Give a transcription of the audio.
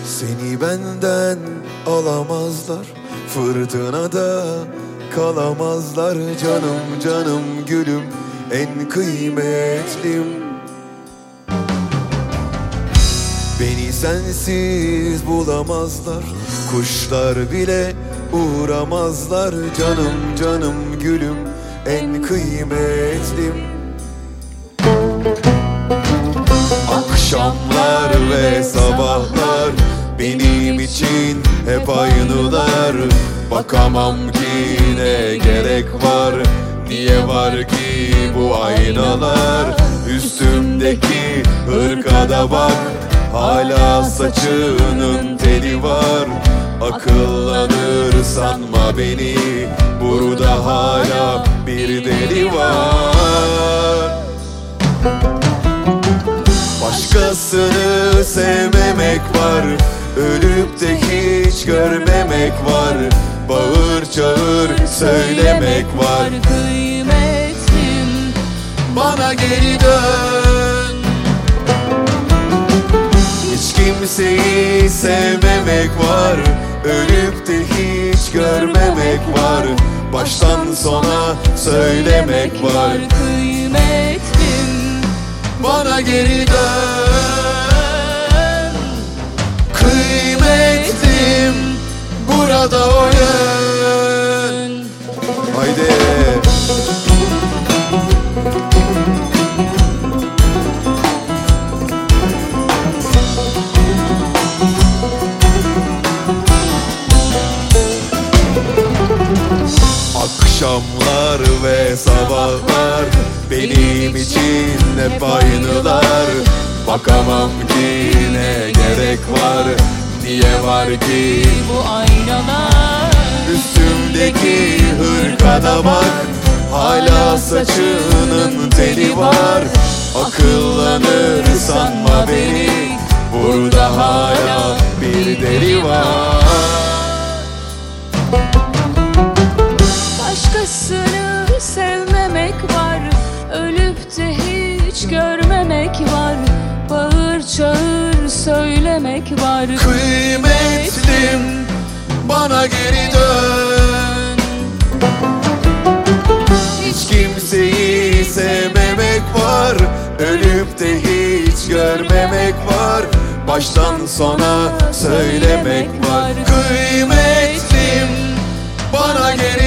Seni benden alamazlar, fırtınada kalamazlar. Canım canım gülüm, en kıymetlim. Beni sensiz bulamazlar, kuşlar bile uğramazlar. Canım canım gülüm, en kıymetlim. Akşamlar ve sabahlar benim için hep aynılar. Bakamam ki ne gerek var, niye var ki bu aynalar? Üstümdeki hırkada bak, hala saçının teli var. Akıllanır sanma beni, burada hala bir deli var. Başkasını sevmemek var, ölüp de hiç görmemek var. Bağır çağır söylemek var. Kıymetlim, bana geri dön. Hiç kimseyi sevmemek var, ölüp de hiç görmemek var. Baştan sona söylemek var. Kıymetlim, bana geri dön. Kıymetlim, burada o yön. Haydi. Akşamlar ve sabahlar benim için hep aynılar. Bakamam ki ne gerek var, niye var ki bu aynalar? Üstümdeki hırkada bak, hala saçının teli var. Akıllanır sanma beni, burada hala bir deli var. Başkasını sevmemek var, ölüp de hiç görmemek var. Bağır çağır söylemek var. Kıymetlim, bana geri dön. Hiç kimseyi sevmemek var, ölüp de hiç görmemek var. Baştan sona söylemek var. Kıymetlim, bana geri